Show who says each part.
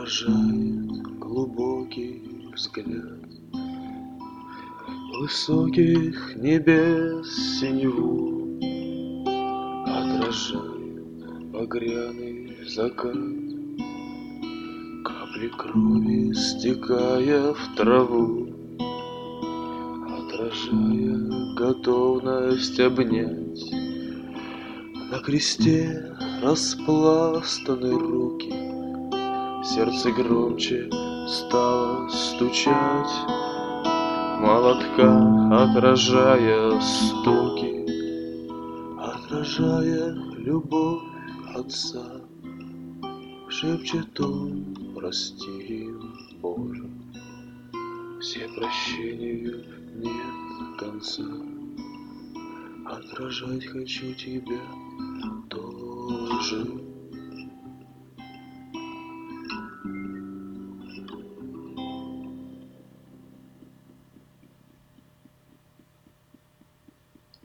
Speaker 1: Отражает глубокий взгляд высоких небес синеву, отражает багряный закат, капли крови стекая в траву, отражая готовность обнять. На кресте распластаны руки, сердце громче стало стучать, молотка отражая стуки, отражая любовь отца. Шепчет он: прости им, Боже, все прощению нет конца. Отражать хочу тебя тоже.